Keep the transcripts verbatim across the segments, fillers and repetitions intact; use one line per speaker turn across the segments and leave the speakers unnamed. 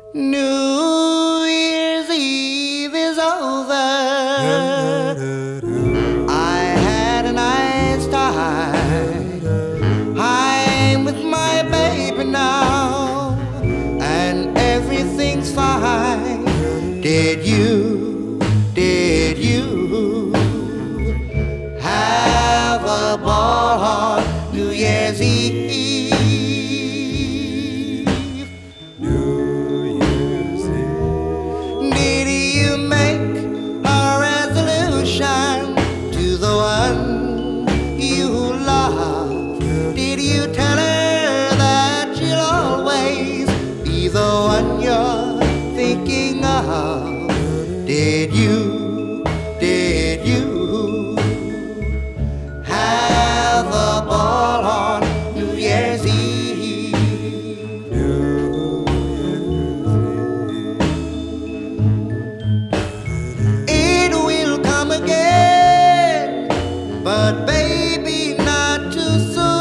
New Year's Eve is over. I had a nice time. I'm with my baby now, and everything's fine. Did you, did you have a ball on New Year's Eve? Did you tell her that she'll always be the one you're thinking of? Did you, did you have a ball on New Year's Eve? It will come again, but baby, not too soon.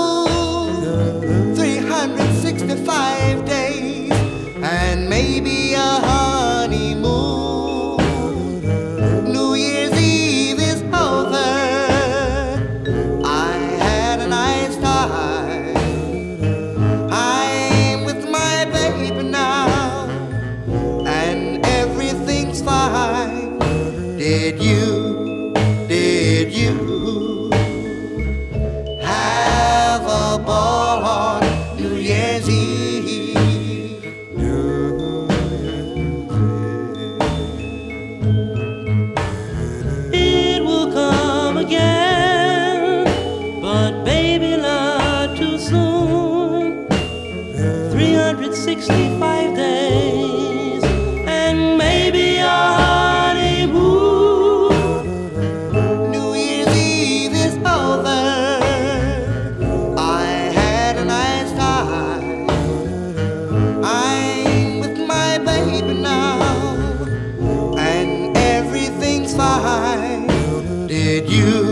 sixty-five days and maybe a honeymoon. New Year's Eve is over. I had a nice time. I'm with my baby now, and everything's fine. Did you, did you have a ball on New Year's Eve?
It will come again, but baby, not too soon. three hundred sixty-five days and maybe a honeymoon.
New Year's Eve is over. I had a nice time. I'm with my baby now, and everything's fine. Did you